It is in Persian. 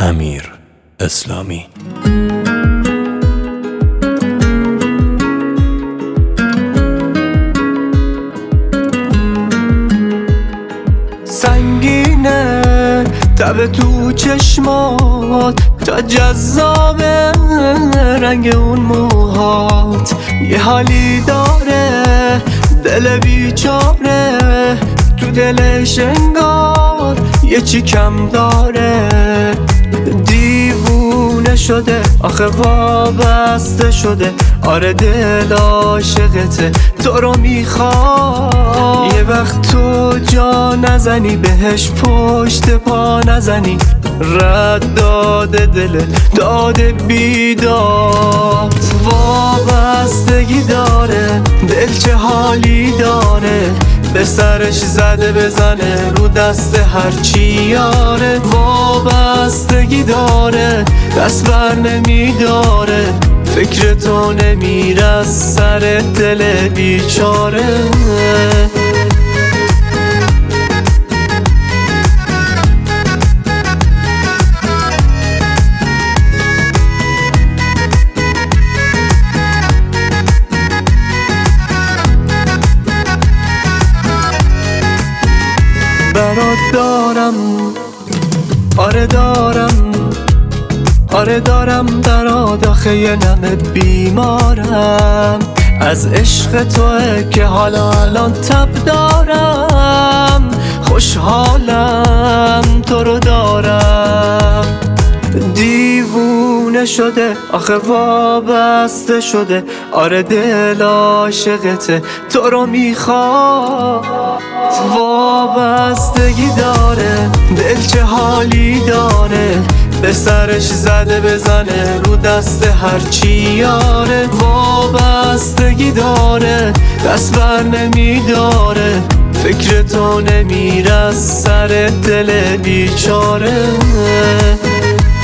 امیر اسلامی. سنگینه تب تو چشمات، تا جذابه رنگ اون موهات. یه حالی داره دل بیچاره، تو دلش انگار یه چی کم داره. دیوونه شده آخه وابسته شده، آره دل عاشقته تو رو میخواد. یه وقت تو جا نزنی بهش پشت پا نزنی، رد داده دل داده بیداد. وابستگی داره دل چه حالی داره، به سرش زده بزنه رو دست هرچی یاره. وابستگی داره دست بر نمیداره، فکر تو نمیره از سر دل بیچاره. برات دارم آره دارم برات، آخه یه نمه بیمارم از عشق توه که حالا الان تب دارم. خوشحالم تو رو دارم. دیوونه شده آخه وابسته شده، آره دل عاشقته تو رو میخواد. وابستگی داره دل چه حالی داره، به سرش زده بزنه رو دست هرچی یاره. وابستگی داره دست بر نمیداره، فکر تو نمیره از سر دل بیچاره.